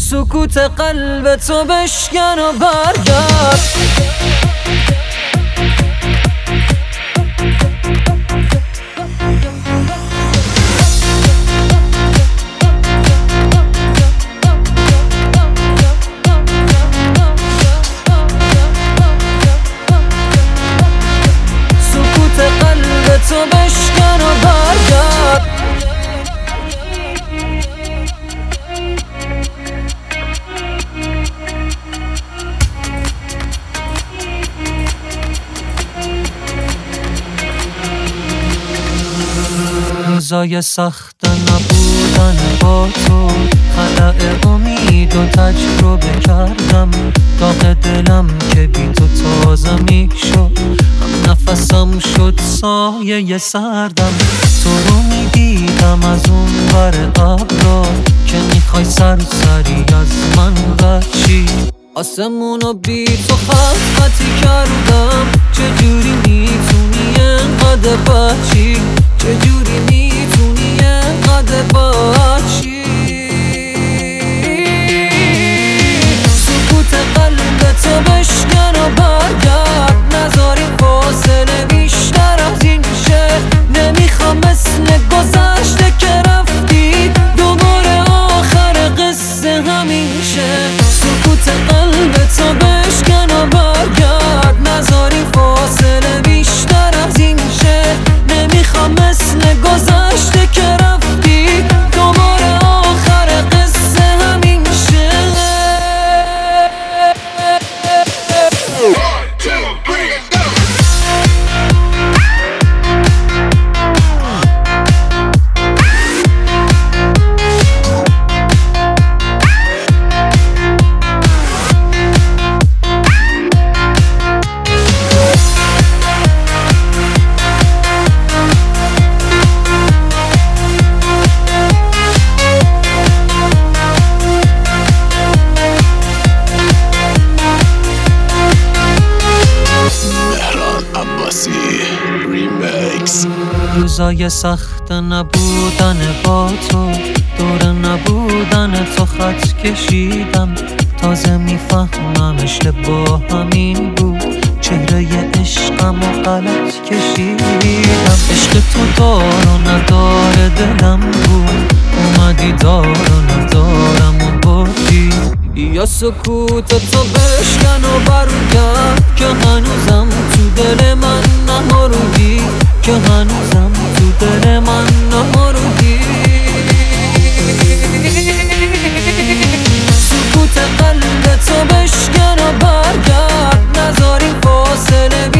سکوت قلب تو بشکن و برگرد. سکوت قلب تو بشکن و برگرد. روزای سخت نبودن با تو، خلأ امید و تجربه کردم. داغ دلم که بی تو تازه می شد، هم نفسم شد سایه سردم. تو رو می دیدم از اون ور ابرا، که میخوای سری از من بچی. آسمونو بی تو خطی کردم. چجوری میتونی انقدر بچی؟ چجوری میتونی انقدر بچی؟ سکوت قلب تو بشکن و برگرد. نذاری فاصله بیشتر از این شه. نمیخوام مثل گذشته که رفتی دوباره آخر قصه همین شه. سکوت قلب تو بشکن و برگرد. نذاری فاصله بیشتر از این شه. نمیخوام مثل گذشته که رفتی دوباره آخر قصه همین شه. روزای سخت نبودن با تو، دور نبودن تو خط کشیدم. تازه میفهمم اشتباه همین بود، چهره عشقم و غلط کشیدم. عشق تو دار و نداره دلم بود، اومدی دار و ندارم و بردی. یا سکوت تو بشکن و برگرد، که هنوزم تو دل من نمردی. که هنوزم تو دل من نمردی. سکوت قلب تو بشکن و برگرد. نذاری فاصله